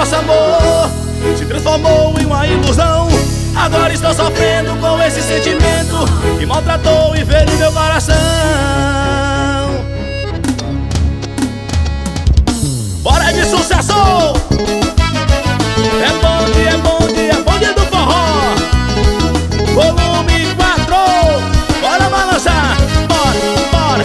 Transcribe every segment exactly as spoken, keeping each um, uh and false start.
nosso amor se transformou em uma ilusão. Agora estou sofrendo com esse sentimento que maltratou e feriu meu coração. Bora de sucesso! É bonde, é bonde, é bonde do forró. Volume quatro. Bora balançar, bora, bora.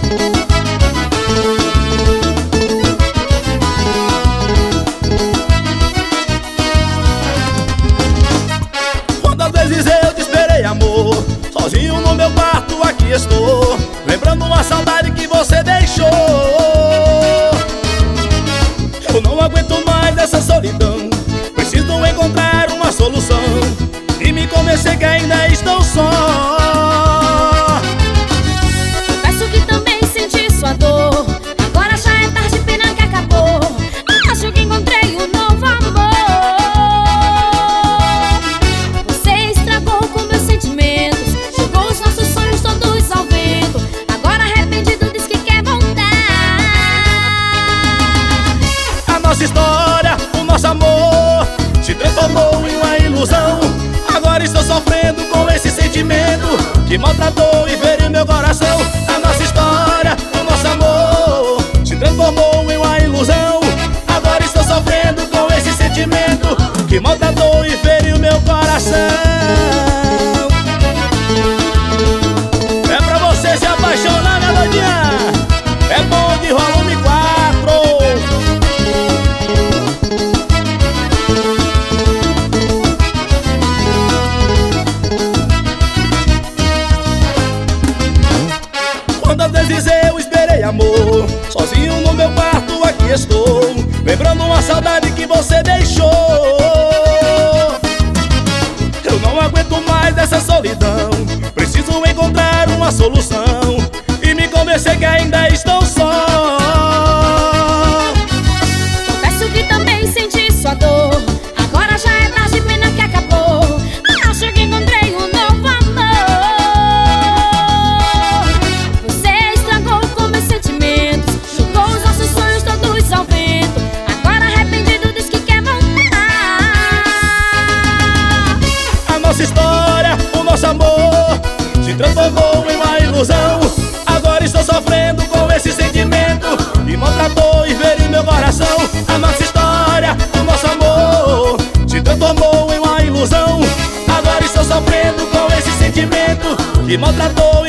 Quantas vezes eu te esperei, amor, sozinho no meu quarto, aqui estou, lembrando uma saudade que você deixou. Eu não aguento mais essa solidão, preciso encontrar uma solução. E me convencer que ainda estou só. Confesso que também senti sua dor, agora já é tarde, pena que acabou. Acho que encontrei um novo amor. Você estragou com meus sentimentos, jogou os nossos sonhos todos ao vento. Agora arrependido diz que quer voltar. A nossa história, o nosso amor se transformou em uma ilusão. Agora estou sofrendo com esse sentimento que maltratou e feriu meu coração. A nossa história, o nosso amor se transformou em uma ilusão. Agora estou sofrendo com esse sentimento que maltratou e feriu meu coração. É pra você se apaixonar, minha doidinha. É bom de volume quatro. Quantas vezes eu esperei, amor, sozinho no meu quarto, aqui estou, lembrando uma saudade que você deixou. Eu não aguento mais essa solidão, preciso encontrar uma solução. E me convencer que ainda estou só. Confesso que também senti sua dor, agora já é tarde, pena que acabou. Acho que encontrei um novo amor. Você estragou com meus sentimentos, jogou os nossos sonhos todos ao vento. Agora arrependido diz que quer voltar. A nossa história, o nosso amor se transformou em uma ilusão. Agora estou sofrendo com esse sentimento que maltratou e feriu meu coração. A nossa história, o nosso amor se transformou em uma ilusão. Agora estou sofrendo com esse sentimento que maltratou